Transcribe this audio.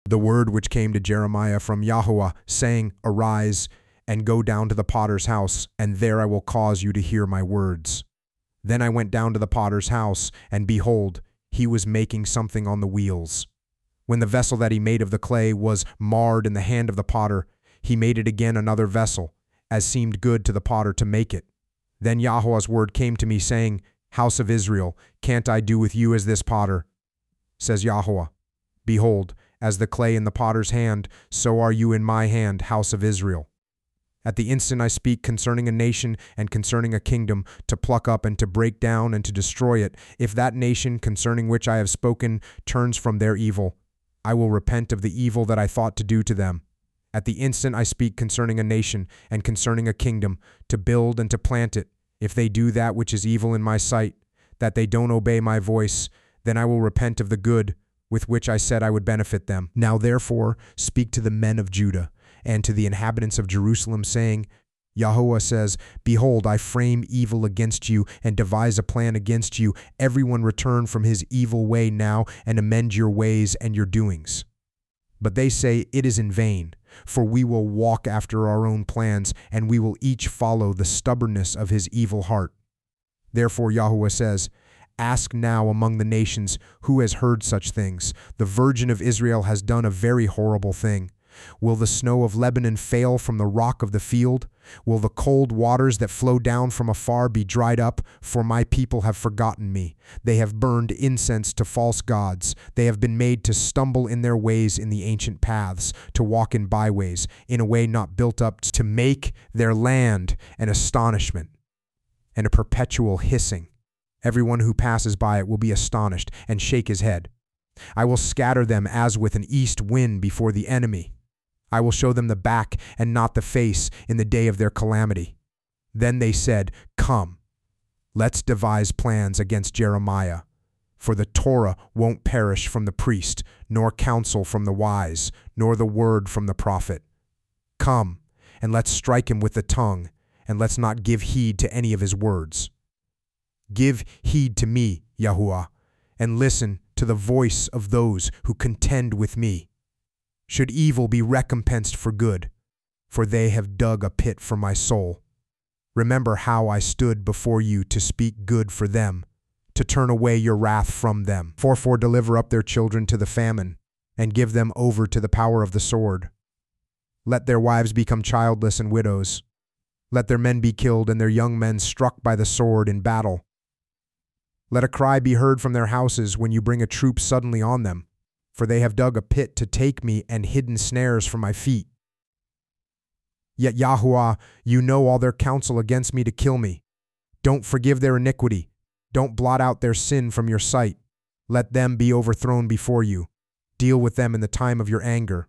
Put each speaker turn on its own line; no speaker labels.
The word which came to Jeremiah from Yahweh, saying, Arise, and go down to the potter's house, and there I will cause you to hear my words. Then I went down to the potter's house, and behold, he was making something on the wheels. When the vessel that he made of the clay was marred in the hand of the potter, he made it again another vessel, as seemed good to the potter to make it. Then Yahweh's word came to me, saying, House of Israel, can't I do with you as this potter? Says Yahweh, Behold, as the clay in the potter's hand, so are you in my hand, house of Israel. At the instant I speak concerning a nation and concerning a kingdom, to pluck up and to break down and to destroy it, if that nation concerning which I have spoken turns from their evil, I will repent of the evil that I thought to do to them. At the instant I speak concerning a nation and concerning a kingdom, to build and to plant it, if they do that which is evil in my sight, that they don't obey my voice, then I will repent of the good with which I said I would benefit them. Now therefore speak to the men of Judah and to the inhabitants of Jerusalem, saying, Yahweh says, Behold, I frame evil against you and devise a plan against you. Everyone return from his evil way now and amend your ways and your doings. But they say, It is in vain, for we will walk after our own plans, and we will each follow the stubbornness of his evil heart. Therefore Yahweh says, Ask now among the nations who has heard such things. The Virgin of Israel has done a very horrible thing. Will the snow of Lebanon fail from the rock of the field? Will the cold waters that flow down from afar be dried up? For my people have forgotten me. They have burned incense to false gods. They have been made to stumble in their ways in the ancient paths, to walk in byways, in a way not built up, to make their land an astonishment and a perpetual hissing. Everyone who passes by it will be astonished and shake his head. I will scatter them as with an east wind before the enemy. I will show them the back and not the face in the day of their calamity. Then they said, Come, let's devise plans against Jeremiah. For the Torah won't perish from the priest, nor counsel from the wise, nor the word from the prophet. Come, and let's strike him with the tongue, and let's not give heed to any of his words. Give heed to me, Yahuwah, and listen to the voice of those who contend with me. Should evil be recompensed for good, for they have dug a pit for my soul. Remember how I stood before you to speak good for them, to turn away your wrath from them. Therefore deliver up their children to the famine, and give them over to the power of the sword. Let their wives become childless and widows. Let their men be killed and their young men struck by the sword in battle. Let a cry be heard from their houses when you bring a troop suddenly on them, for they have dug a pit to take me and hidden snares for my feet. Yet Yahuwah, you know all their counsel against me to kill me. Don't forgive their iniquity. Don't blot out their sin from your sight. Let them be overthrown before you. Deal with them in the time of your anger.